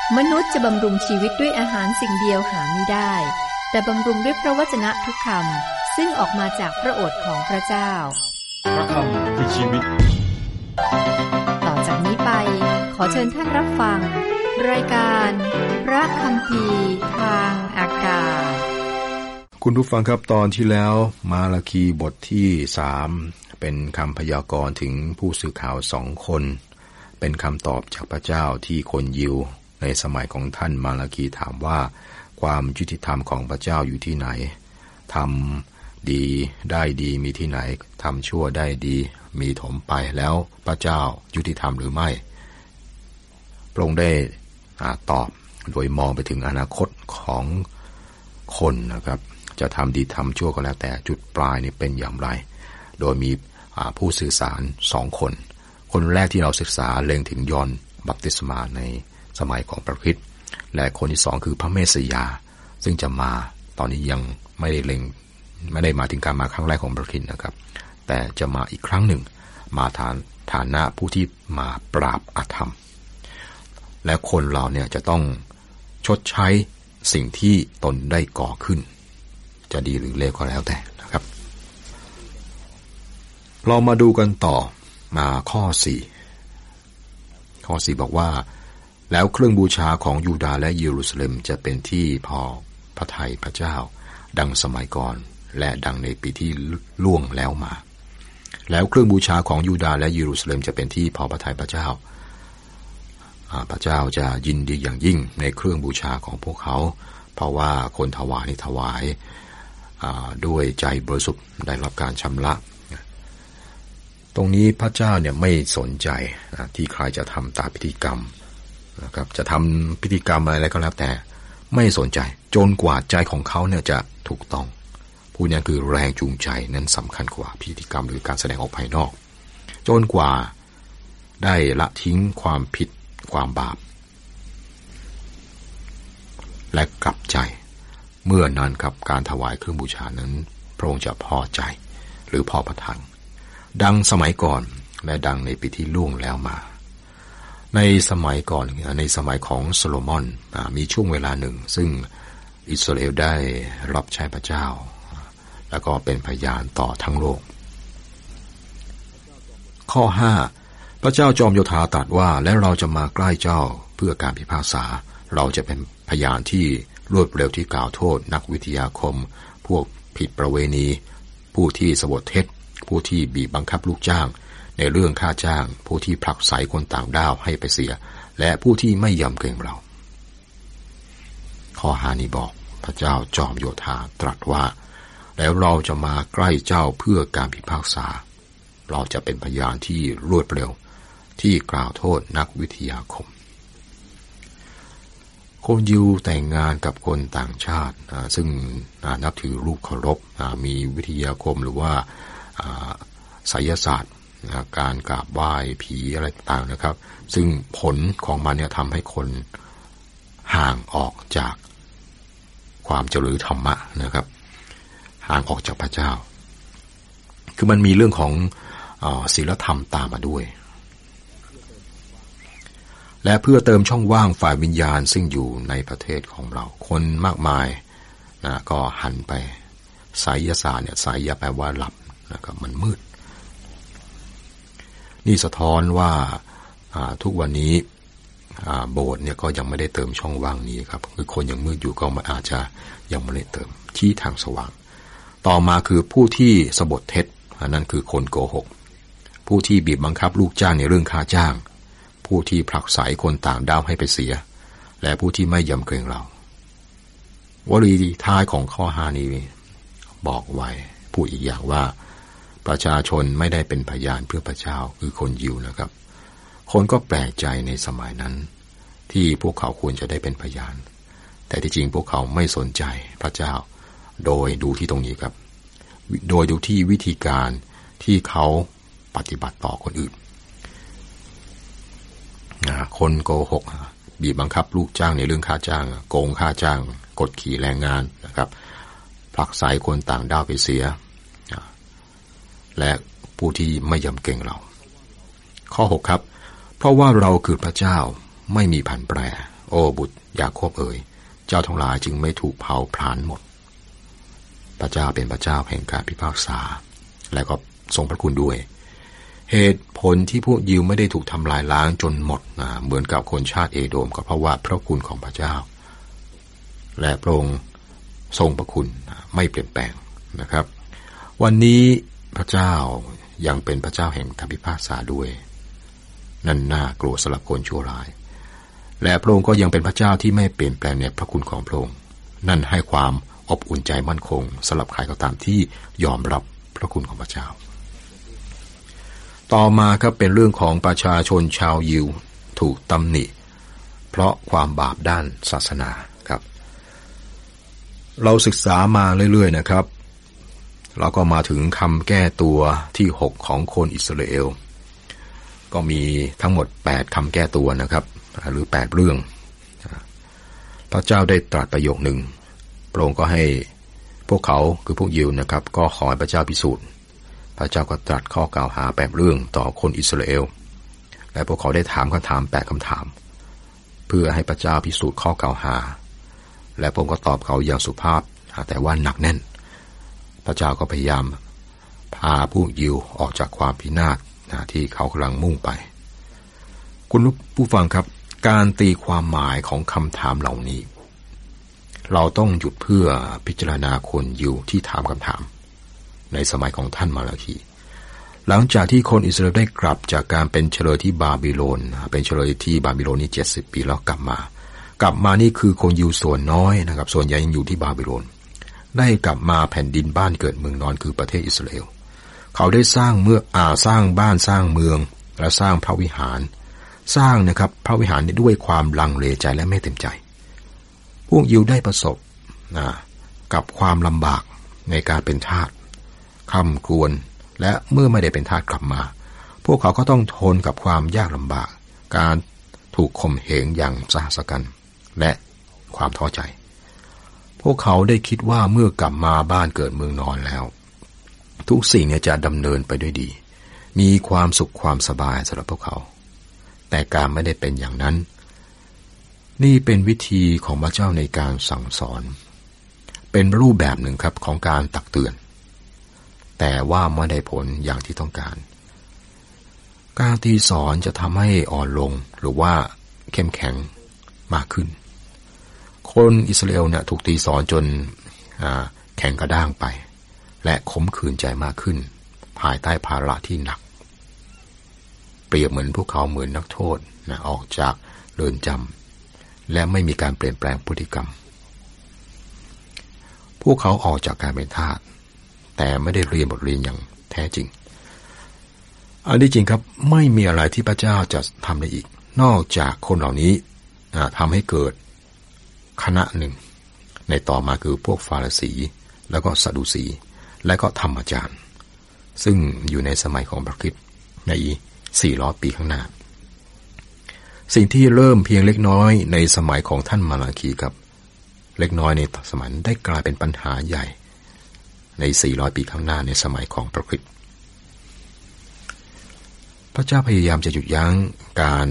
มนุษย์จะบำรุงชีวิตด้วยอาหารสิ่งเดียวหาไม่ได้แต่บำรุงด้วยพระวจนะทุกคำซึ่งออกมาจากพระโอษฐ์ของพระเจ้าพระคำคือชีวิตต่อจากนี้ไปขอเชิญท่านรับฟังรายการพระคัมภีร์ทางอากาศคุณผู้ฟังครับตอนที่แล้วมาราคีบทที่3เป็นคำพยากรณ์ถึงผู้สื่อข่าว2 คนเป็นคำตอบจากพระเจ้าที่คนยิวในสมัยของท่านมาราคีถามว่าความยุติธรรมของพระเจ้าอยู่ที่ไหนทำดีได้ดีมีที่ไหนทำชั่วได้ดีมีถมไปแล้วพระเจ้ายุติธรรมหรือไม่พระองค์ได้ตอบโดยมองไปถึงอนาคตของคนนะครับจะทำดีทำชั่วก็แล้วแต่จุดปลายนี่เป็นอย่างไรโดยมีผู้สื่อสาร2 คนคนแรกที่เราศึกษาเล็งถึงยอห์นบัพติศมาในสมัยของพระคริสต์และคนที่2คือพระเมสสิยาซึ่งจะมาตอนนี้ยังไม่ได้มาถึงการมาครั้งแรกของพระคริสต์นะครับแต่จะมาอีกครั้งหนึ่งมาฐานะผู้ที่มาปราบอธรรมและคนเราเนี่ยจะต้องชดใช้สิ่งที่ตนได้ก่อขึ้นจะดีหรือเลวก็แล้วแต่นะครับเรามาดูกันต่อมาข้อ4บอกว่าแล้วเครื่องบูชาของยูดาห์และเยรูซาเล็มจะเป็นที่พอพระทัยพระเจ้าดังสมัยก่อนและดังในปีที่ล่วงแล้วมาแล้วเครื่องบูชาของยูดาห์และเยรูซาเล็มจะเป็นที่พอพระทัยพระเจ้าพระเจ้าจะยินดีอย่างยิ่งในเครื่องบูชาของพวกเขาเพราะว่าคนถวายนี่ถวายด้วยใจบริสุทธิ์ได้รับการชำระตรงนี้พระเจ้าเนี่ยไม่สนใจที่ใครจะทำตามพิธีกรรมนะครับจะทำพิธีกรรมอะไรก็แล้วแต่ไม่สนใจจนกว่าใจของเขาเนี่ยจะถูกต้องผู้นี้คือแรงจูงใจนั้นสำคัญกว่าพิธีกรรมหรือการแสดงออกภายนอกจนกว่าได้ละทิ้งความผิดความบาปและกลับใจเมื่อนั้นครับการถวายเครื่องบูชานั้นพระองค์จะพอใจหรือพอประทัยดังสมัยก่อนและดังในปีที่ล่วงแล้วมาในสมัยก่อนในสมัยของโซโลมอนมีช่วงเวลาหนึ่งซึ่งอิสราเอลได้รับใช้พระเจ้าแล้วก็เป็นพยานต่อทั้งโลกข้อ5พระเจ้าจอมโยธาตรัสว่าและเราจะมาใกล้เจ้าเพื่อการพิพากษาเราจะเป็นพยานที่รวดเร็วที่กล่าวโทษนักวิทยาคมพวกผิดประเวณีผู้ที่สบถเท็จผู้ที่บีบบังคับลูกจ้างในเรื่องค่าจ้างผู้ที่ผลักไสคนต่างด้าวให้ไปเสียและผู้ที่ไม่ยำเกรงเราข้อ5นี้บอกพระเจ้าจอมโยธาตรัสว่าแล้วเราจะมาใกล้เจ้าเพื่อการพิพากษาเราจะเป็นพยานที่รวดเร็วที่กล่าวโทษนักวิทยาคมคนยิวแต่งงานกับคนต่างชาติซึ่งนับถือรูปเคารพมีวิทยาคมหรือว่าไสยศาสตร์การกราบไหว้ผีอะไรต่างๆนะครับซึ่งผลของมันเนี่ยทำให้คนห่างออกจากความเจริญธรรมะนะครับห่างออกจากพระเจ้าคือมันมีเรื่องของศีลธรรมตามมาด้วยและเพื่อเติมช่องว่างฝ่ายวิญญาณซึ่งอยู่ในประเทศของเราคนมากมายก็หันไปไสยศาสตร์เนี่ยไสยแปลว่าหลับนะครับมันมืดนี่สะท้อนว่าทุกวันนี้โบสถ์เนี่ยก็ยังไม่ได้เติมช่องว่างนี้ครับคือคนยังมืดอยู่ก็อาจจะยังไม่ได้เติมที่ทางสว่างต่อมาคือผู้ที่สบถเท็จนั่นคือคนโกหกผู้ที่บีบบังคับลูกจ้างในเรื่องค่าจ้างผู้ที่ผลักไสคนต่างด้าวให้ไปเสียและผู้ที่ไม่ยำเกรงเราวลีท้ายของข้อ5นี้บอกไว้พูดอีกอย่างว่าประชาชนไม่ได้เป็นพยานเพื่อพระเจ้าคือคนยิวนะครับคนก็แปลกใจในสมัยนั้นที่พวกเขาควรจะได้เป็นพยานแต่ที่จริงพวกเขาไม่สนใจพระเจ้าโดยดูที่ตรงนี้ครับโดยดูที่วิธีการที่เขาปฏิบัติต่อคนอื่นคนโกหกบีบบังคับลูกจ้างในเรื่องค่าจ้างโกงค่าจ้างกดขี่แรงงานนะครับผลักไสคนต่างด้าวไปเสียและผู้ที่ไม่ยำเกรงเราข้อ6ครับเพราะว่าเราคือพระเจ้าไม่มีผันแปรโอ้บุตรยาโคบเอ๋ยเจ้าทั้งหลายจึงไม่ถูกเผาผลาญหมดพระเจ้าเป็นพระเจ้าแห่งการพิพากษาและก็ทรงพระคุณด้วยเหตุผลที่พวกยิวไม่ได้ถูกทำลายล้างจนหมดเหมือนกับคนชาติเอโดมก็เพราะว่าพระคุณของพระเจ้าและพระองค์ทรงพระคุณไม่เปลี่ยนแปลงนะครับวันนี้พระเจ้ายังเป็นพระเจ้าแห่งการพิพากษาด้วยนั่นน่ากลัวสำหรับคนชั่วร้ายและพระองค์ก็ยังเป็นพระเจ้าที่ไม่เปลี่ยนแปลงในพระคุณของพระองค์นั่นให้ความอบอุ่นใจมั่นคงสำหรับใครก็ตามที่ยอมรับพระคุณของพระเจ้าต่อมาก็เป็นเรื่องของประชาชนชาวยิวถูกตำหนิเพราะความบาปด้านศาสนาครับเราศึกษามาเรื่อยๆนะครับเราก็มาถึงคำแก้ตัวที่6ของคนอิสราเอลก็มีทั้งหมด8คำแก้ตัวนะครับหรือ8เรื่องพระเจ้าได้ตรัสประโยคหนึ่งพระองค์ก็ให้พวกเขาคือพวกยิวนะครับก็ขอให้พระเจ้าพิสูจน์พระเจ้าก็ตรัสข้อกล่าวหา8เรื่องต่อคนอิสราเอลและพวกเขาได้ถามคำถาม8คำถามเพื่อให้พระเจ้าพิสูจน์ข้อกล่าวหาและพระองค์ก็ตอบเขาอย่างสุภาพแต่ว่าหนักแน่นพระเจ้าก็พยายามพาผู้ยิวออกจากความพินาศที่เขากำลังมุ่งไปคุณผู้ฟังครับการตีความหมายของคำถามเหล่านี้เราต้องหยุดเพื่อพิจารณาคนยิวที่ถามคำถามในสมัยของท่านมาลาคีหลังจากที่คนอิสราเอลได้กลับจากการเป็นเฉลยที่บาบิโลนเป็นเฉลยที่บาบิโลนนี่70 ปีแล้วกลับมานี่คือคนยิวส่วนน้อยนะครับส่วนใหญ่ยังอยู่ที่บาบิโลนได้กลับมาแผ่นดินบ้านเกิดเมืองนอนคือประเทศอิสราเอลเขาได้สร้างสร้างบ้านสร้างเมืองและสร้างพระวิหารสร้างนะครับพระวิหารด้วยความลังเลใจและไม่เต็มใจพวกยิวได้ประสบกับความลำบากในการเป็นทาสค่ำครวญและเมื่อไม่ได้เป็นทาสกลับมาพวกเขาก็ต้องทนกับความยากลำบากการถูกข่มเหงอย่างสาหัสกันและความท้อใจพวกเขาได้คิดว่าเมื่อกลับมาบ้านเกิดเมืองนอนแล้วทุกสิ่งเนี่ยจะดำเนินไปด้วยดีมีความสุขความสบายสำหรับพวกเขาแต่การไม่ได้เป็นอย่างนั้นนี่เป็นวิธีของพระเจ้าในการสั่งสอนเป็นรูปแบบหนึ่งครับของการตักเตือนแต่ว่าไม่ได้ผลอย่างที่ต้องการการตีสอนจะทำให้อ่อนลงหรือว่าเข้มแข็งมากขึ้นคนอิสราเอลเนี่ยถูกตีสอนจนแข็งกระด้างไปและขมขื่นใจมากขึ้นภายใต้ภาระที่หนักเปรียบเหมือนพวกเขาเหมือนนักโทษออกจากเรือนจำและไม่มีการเปลี่ยนแปลงพฤติกรรมพวกเขาออกจากการเป็นทาสแต่ไม่ได้เรียนบทเรียนอย่างแท้จริงอันที่จริงครับไม่มีอะไรที่พระเจ้าจะทำได้อีกนอกจากคนเหล่านี้ทำให้เกิดคณะหนึ่งในต่อมาคือพวกฟาริสีแล้วก็ซาดูสีและก็ธรรมจารย์ซึ่งอยู่ในสมัยของพระคริสต์ใน400 ปีข้างหน้าสิ่งที่เริ่มเพียงเล็กน้อยในสมัยของท่านมาลาคีครับเล็กน้อยในสมัยได้กลายเป็นปัญหาใหญ่ใน400 ปีข้างหน้าในสมัยของพระคริสต์พระเจ้าพยายามจะหยุดยั้งการ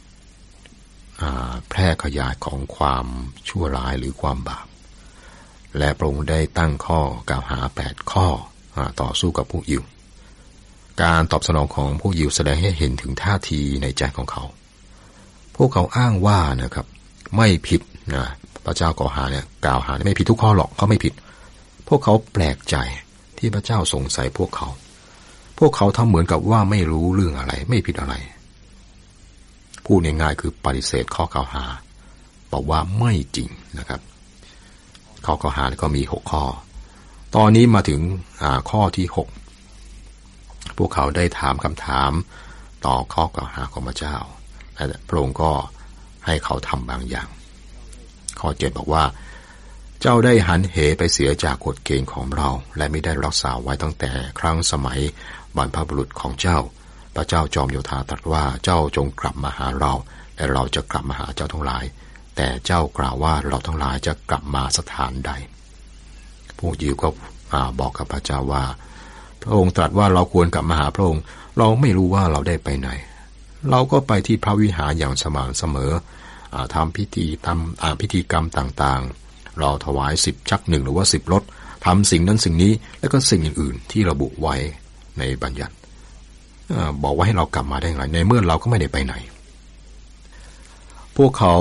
แพร่ขยายของความชั่วร้ายหรือความบาปและพระองค์ได้ตั้งข้อกล่าวหา8ข้อต่อสู้กับพวกยิวการตอบสนองของพวกยิวแสดงให้เห็นถึงท่าทีในใจของเขาพวกเขาอ้างว่านะครับไม่ผิดพระเจ้ากล่าวหาไม่ผิดทุกข้อหรอกเขาไม่ผิดพวกเขาแปลกใจที่พระเจ้าสงสัยพวกเขาทำเหมือนกับว่าไม่รู้เรื่องอะไรไม่ผิดอะไรพูดง่ายๆคือปฏิเสธข้อกล่าวหาบอกว่าไม่จริงนะครับข้อกล่าวหาก็มี6ข้อตอนนี้มาถึงข้อที่6พวกเขาได้ถามคำถามต่อข้อกล่าวหาของพระเจ้าและพระองค์ก็ให้เขาทำบางอย่างข้อ7บอกว่าเจ้าได้หันเหไปเสียจากกฎเกณฑ์ของเราและไม่ได้รักษาไว้ตั้งแต่ครั้งสมัยบรรพบุรุษของเจ้าพระเจ้าจอมโยธาตรัสว่าเจ้าจงกลับมาหาเราและเราจะกลับมาหาเจ้าทั้งหลายแต่เจ้ากล่าวว่าเราทั้งหลายจะกลับมาสถานใดพวกยิวก็บอกกับพระเจ้าว่าพระองค์ตรัสว่าเราควรกลับมาหาพระองค์เราไม่รู้ว่าเราได้ไปไหนเราก็ไปที่พระวิหารอย่างสม่ำเสมอทำพิธีกรรมต่างๆเราถวาย10ชัก1หรือว่า10รถทำสิ่งนั้นสิ่งนี้แล้วก็สิ่งอื่นๆที่ระบุไว้ในบัญญัติบอกว่าให้เรากลับมาได้ไงในเมื่อเราก็ไม่ได้ไปไหนพวกเขา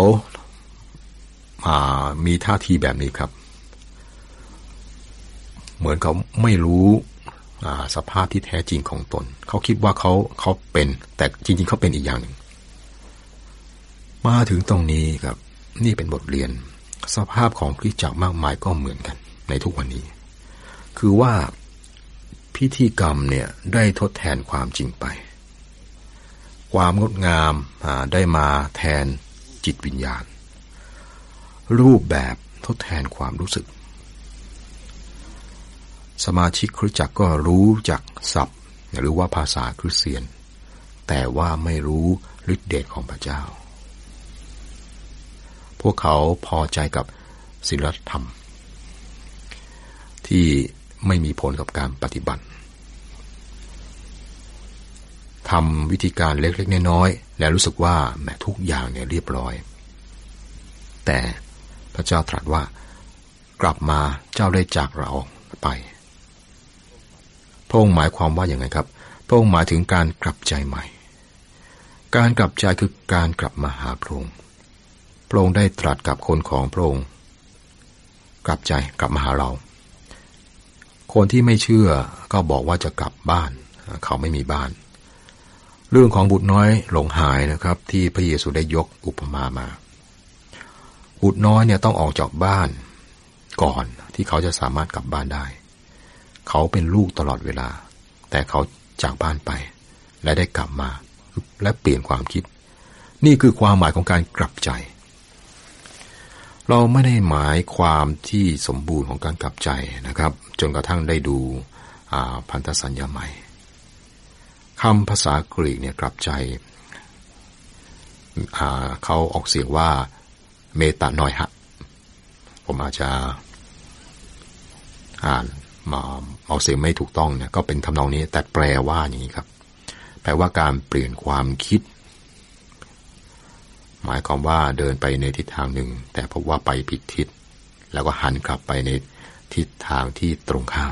มีท่าทีแบบนี้ครับเหมือนเขาไม่รู้สภาพที่แท้จริงของตนเขาคิดว่าเขาเป็นแต่จริงๆเขาเป็นอีกอย่างหนึ่งมาถึงตรงนี้ครับนี่เป็นบทเรียนสภาพของคริสตจักรมากมายก็เหมือนกันในทุกวันนี้คือว่าพิธีกรรมเนี่ยได้ทดแทนความจริงไปความงดงามได้มาแทนจิตวิญญาณรูปแบบทดแทนความรู้สึกสมาชิกคริสตจักรก็รู้จักศัพท์หรือว่าภาษาคริสเตียนแต่ว่าไม่รู้ฤทธิเดชของพระเจ้าพวกเขาพอใจกับศีลธรรมที่ไม่มีผลกับการปฏิบัติทำวิธีการเล็กๆน้อยๆแล้วรู้สึกว่าแม้ทุกอย่างเนี่ยเรียบร้อยแต่พระเจ้าตรัสว่ากลับมาเจ้าได้จากเราไปพระองค์หมายความว่าอย่างไรครับพระองค์หมายถึงการกลับใจใหม่การกลับใจคือการกลับมาหาพระองค์พระองค์ได้ตรัสกับคนของพระองค์กลับใจกลับมาหาเราคนที่ไม่เชื่อก็บอกว่าจะกลับบ้านเขาไม่มีบ้านเรื่องของบุตรน้อยหลงหายนะครับที่พระเยซูได้ยกอุปมามาบุตรน้อยเนี่ยต้องออกจากบ้านก่อนที่เขาจะสามารถกลับบ้านได้เขาเป็นลูกตลอดเวลาแต่เขาจากบ้านไปและได้กลับมาและเปลี่ยนความคิดนี่คือความหมายของการกลับใจเราไม่ได้หมายความที่สมบูรณ์ของการกลับใจนะครับจนกระทั่งได้ดูพันธสัญญาใหม่คำภาษากรีกเนี่ยกลับใจเขาออกเสียงว่าเมตานอยฮะผมอาจจะอ่านมาเอาเสียงไม่ถูกต้องเนี่ยก็เป็นทำนองนี้แต่แปลว่าอย่างนี้ครับแปลว่าการเปลี่ยนความคิดหมายความว่าเดินไปในทิศทางหนึ่งแต่พบว่าไปผิดทิศแล้วก็หันกลับไปในทิศทางที่ตรงข้าม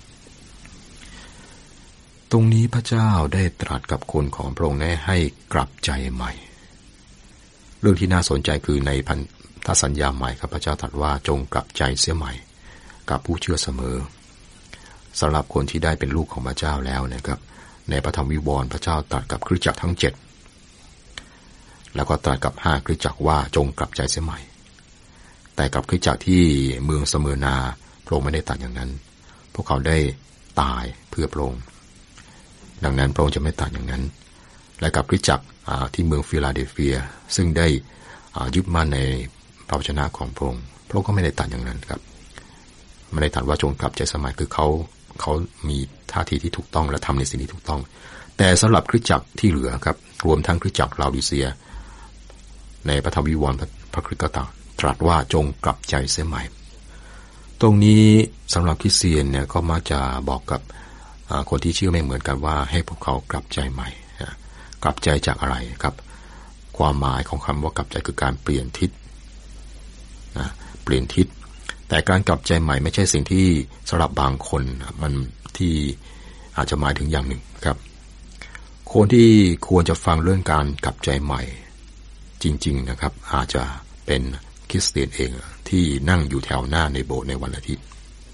ตรงนี้พระเจ้าได้ตรัสกับคนของพระองค์ให้กลับใจใหม่เรื่องที่น่าสนใจคือในพันธสัญญาใหม่ครับพระเจ้าตรัสว่าจงกลับใจเสียใหม่กับผู้เชื่อเสมอสำหรับคนที่ได้เป็นลูกของพระเจ้าแล้วนะครับในพระธรรมวิวรณ์พระเจ้าตรัสกับคริสตจักรทั้ง7แล้วก็ตรัสกับ5คริสตจักรว่าจงกลับใจเสียใหม่แต่กับคริสตจักรที่เมืองสเมอร์นาพระองค์ไม่ได้ตรัสอย่างนั้นพวกเขาได้ตายเพื่อพระองค์ดังนั้นพระองค์จะไม่ตรัสอย่างนั้นและกับคริสตจักรที่เมืองฟิลาเดลเฟียซึ่งได้ยึดมั่นในพระวจนะของพระองค์พระองค์ก็ไม่ได้ตรัสอย่างนั้นครับไม่ได้ตรัสว่าจงกลับใจสมัยคือเขามีท่าทีที่ถูกต้องและทำในสิ่งที่ถูกต้องแต่สำหรับคริสตจักรที่เหลือครับรวมทั้งคริสตจักรลาโอดิเซียในพระธรรมวิวรณ์พระคริสต์ก็ตรัสว่าจงกลับใจเสียใหม่ตรงนี้สำหรับคริสเตียนเนี่ยก็มักจะบอกกับคนที่เชื่อไม่เหมือนกันว่าให้พวกเขากลับใจใหม่กลับใจจากอะไรครับความหมายของคำว่ากลับใจคือการเปลี่ยนทิศเปลี่ยนทิศแต่การกลับใจใหม่ไม่ใช่สิ่งที่สำหรับบางคนมันที่อาจจะหมายถึงอย่างหนึ่งครับคนที่ควรจะฟังเรื่องการกลับใจใหม่จริงๆนะครับอาจจะเป็นคริสเตียนเองที่นั่งอยู่แถวหน้าในโบสถ์ในวันอาทิตย์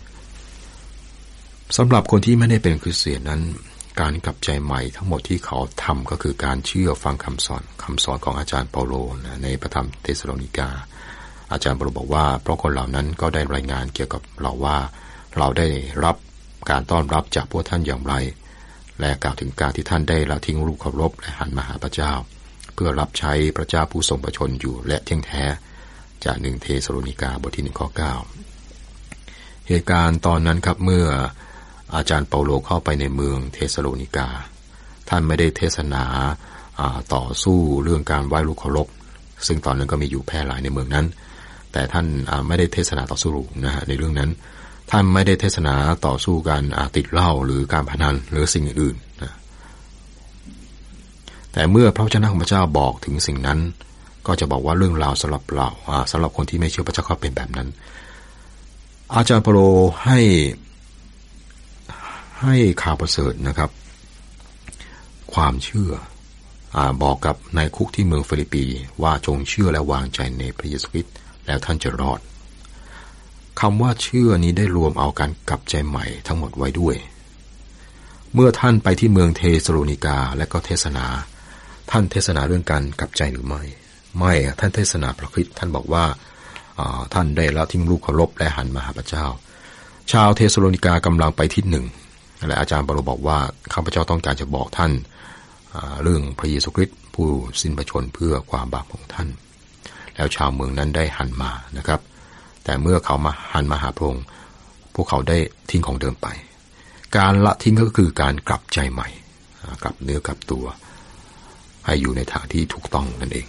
สำหรับคนที่ไม่ได้เป็นคริสเตียนนั้นการกลับใจใหม่ทั้งหมดที่เขาทำก็คือการเชื่อฟังคำสอนของอาจารย์เปาโลในพระธรรมเธสสาโลนิกาอาจารย์เปาโลบอกว่าเพราะคนเหล่านั้นก็ได้รายงานเกี่ยวกับเราว่าเราได้รับการต้อนรับจากพวกท่านอย่างไรและกล่าวถึงการที่ท่านได้ละทิ้งรูปเคารพและหันมาหาพระเจ้าเพื่อรับใช้พระเจ้าผู้ทรงพระชนอยู่และเที่ยงแท้จาก1เธสาโลนิกาบทที่1ข้อ9เหตุการณ์ตอนนั้นครับเมื่ออาจารย์เปาโลเข้าไปในเมืองเธสาโลนิกาท่านไม่ได้เทศนาต่อสู้เรื่องการไหว้รูปเคารพซึ่งตอนนั้นก็มีอยู่แพร่หลายในเมืองนั้นแต่ท่านไม่ได้เทศนาต่อสู้นะฮะในเรื่องนั้นท่านไม่ได้เทศนาต่อสู้การติดเหล้าหรือการพนันหรือสิ่งอื่นนะแต่เมื่อพระวจนะของพระเจ้าบอกถึงสิ่งนั้นก็จะบอกว่าเรื่องราวสำหรับคนที่ไม่เชื่อพระเจ้าก็เป็นแบบนั้นอาจารย์เปโตรให้ข่าวประเสริฐนะครับความเชื่อบอกกับนายคุกที่เมืองฟิลิปปีว่าจงเชื่อและวางใจในพระเยซูคริสต์แล้วท่านจะรอดคำว่าเชื่อนี้ได้รวมเอาการกลับใจใหม่ทั้งหมดไว้ด้วยเมื่อท่านไปที่เมืองเทสโลนิกาและก็เทศนาท่านเทศนาเรื่องการกลับใจหรือไม่ท่านเทศนาพระคริสต์ท่านบอกว่าท่านได้ละทิ้งรูปเคารพและหันมาหาพระเจ้าชาวเทสโลนิกากำลังไปทิศหนึ่งและอาจารย์เปโตรบอกว่าข้าพเจ้าต้องการจะบอกท่านเรื่องพระเยซูคริสต์ผู้สิ้นพระชนม์เพื่อความบาปของท่านแล้วชาวเมืองนั้นได้หันมานะครับแต่เมื่อเขามาหันมาหาพระองค์พวกเขาได้ทิ้งของเดิมไปการละทิ้งก็คือการกลับใจใหม่กลับเนื้อกลับตัวให้อยู่ในทางที่ถูกต้องนั่นเอง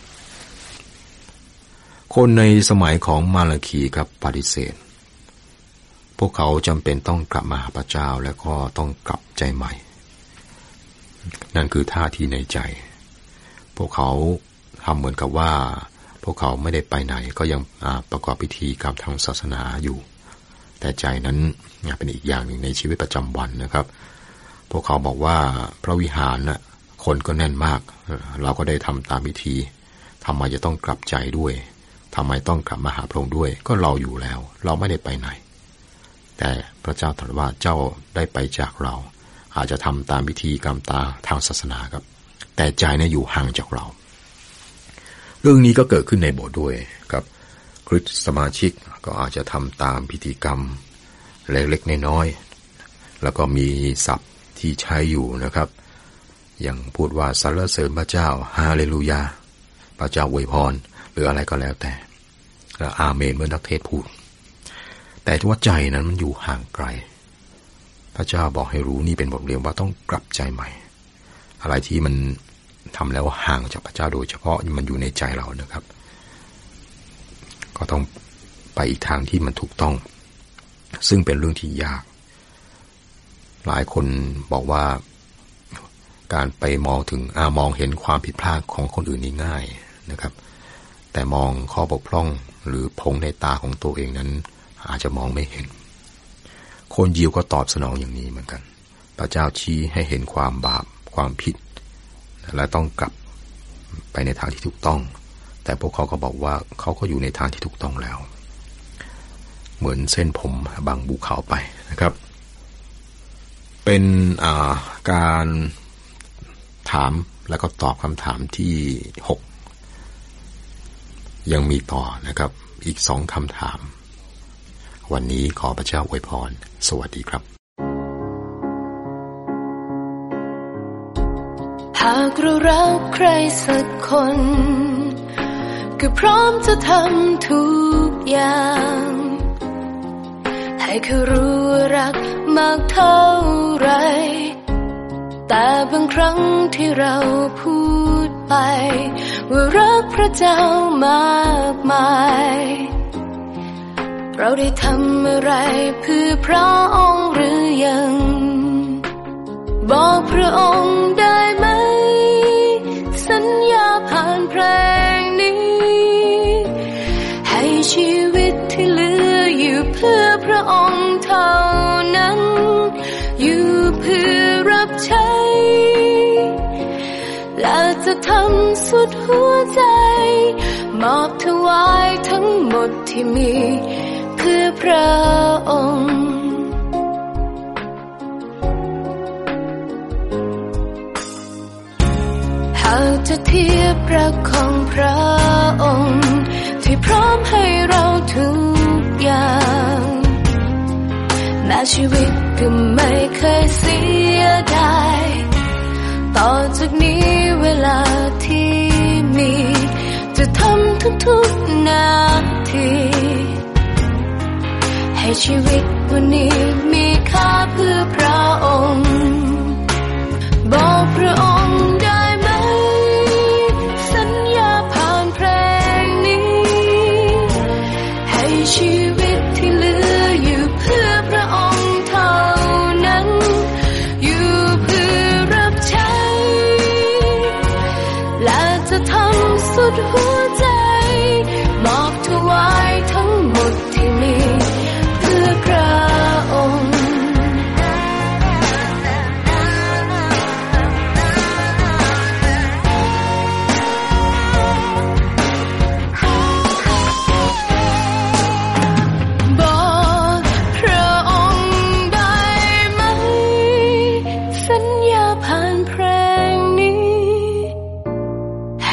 คนในสมัยของมาลาคีครับปฏิเสธพวกเขาจำเป็นต้องกลับมาหาพระเจ้าและก็ต้องกลับใจใหม่นั่นคือท่าทีในใจพวกเขาทำเหมือนกับว่าพวกเขาไม่ได้ไปไหนก็ยังประกอบพิธีกรรมทางศาสนาอยู่แต่ใจนั้นเป็นอีกอย่างหนึ่งในชีวิตประจำวันนะครับพวกเขาบอกว่าพระวิหารน่ะคนก็แน่นมากเราก็ได้ทำตามพิธีทำไมจะต้องกลับใจด้วยทำไมต้องกลับมาหาพระองค์ด้วยก็เราอยู่แล้วเราไม่ได้ไปไหนแต่พระเจ้าตรัสว่าเจ้าได้ไปจากเราอาจจะทำตามพิธีกรรมทางศาสนาครับแต่ใจเนี่ยอยู่ห่างจากเราเรื่องนี้ก็เกิดขึ้นในโบสถ์ด้วยครับคริสต์สมาชิกก็อาจจะทำตามพิธีกรรมเล็กๆน้อยๆแล้วก็มีศัพท์ที่ใช้อยู่นะครับอย่างพูดว่าสรรเสริญพระเจ้าฮาเลลูยาพระเจ้าอวยพรหรืออะไรก็แล้วแต่แล้วอาเมนเมื่อนักเทศพูดแต่ว่าใจนั้นมันอยู่ห่างไกลพระเจ้าบอกให้รู้นี่เป็นบทเรียนว่าต้องกลับใจใหม่อะไรที่มันทำแล้วห่างจากพระเจ้าโดยเฉพาะมันอยู่ในใจเรานะครับก็ต้องไปอีกทางที่มันถูกต้องซึ่งเป็นเรื่องที่ยากหลายคนบอกว่าการไปมองเห็นความผิดพลาดของคนอื่นนี่ง่ายนะครับแต่มองข้อบกพร่องหรือพงในตาของตัวเองนั้นอาจจะมองไม่เห็นคนยิวก็ตอบสนองอย่างนี้เหมือนกันพระเจ้าชี้ให้เห็นความบาปความผิดและต้องกลับไปในทางที่ถูกต้องแต่พวกเขาก็บอกว่าเขาก็อยู่ในทางที่ถูกต้องแล้วเหมือนเส้นผมบังภูเขาไปนะครับเป็นการถามแล้วก็ตอบคำถามที่6ยังมีต่อนะครับอีก2คำถามวันนี้ขอพระเจ้าอวยพรสวัสดีครับหากเรารักใครสักคนก็พร้อมจะทำทุกอย่างให้เขารู้ว่ารักมากเท่าไรแต่บางครั้งที่เราพูดไปว่ารักพระเจ้ามากมายเราได้ทำอะไรเพื่อพระองค์หรือยังบอกพระองค์ได้ไหมสัญญาผ่านเพลงนี้ให้ชีวิตที่เหลืออยู่เพื่อพระองค์เท่านั้นอยู่เพื่อรับใช้และจะทำสุดหัวใจมอบถวายทั้งหมดที่มีเพื่อพระองค์หากจะเทียบรักของพระองค์ที่พร้อมให้เราทุกอย่างแม้ชีวิตก็ไม่เคยเสียดายต่อจากนี้เวลาที่มีจะทำทุกๆนาทีให้ชีวิตวันนี้มีค่าเพื่อพระองค์บอกพระองค์ได้ไหมสัญญาผ่านเพลงนี้ให้ชีวิตที่เหลืออยู่เพื่อพระองค์เท่านั้นอยู่เพื่อรับใช้และจะทำสุดหัวใจ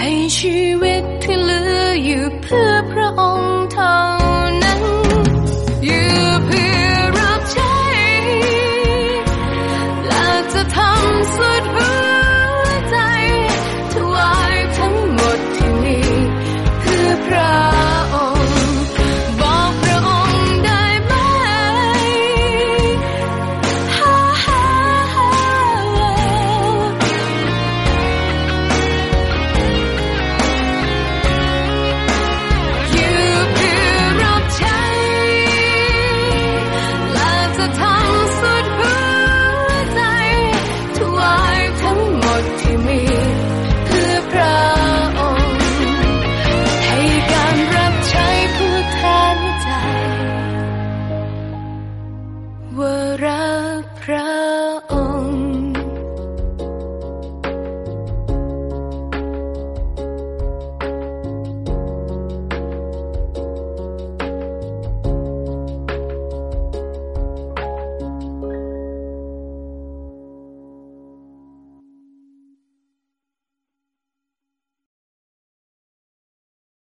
ให้ชีวิตที่เหลืออยู่เพื่อพระองค์เท่านั้นอยู่เพื่อรับใช้และจะทำสุดหัวใจถวายทั้งหมดที่มีเพื่อพระองค์บอกพระองค์ได้ไหมอยู่เพื่อรับใช้และจะทำสุดหัวใจถวายทั้งหมดที่มีเพื่อพระองค์ให้การรับใช้ผู้แทนใจว่ารักพระ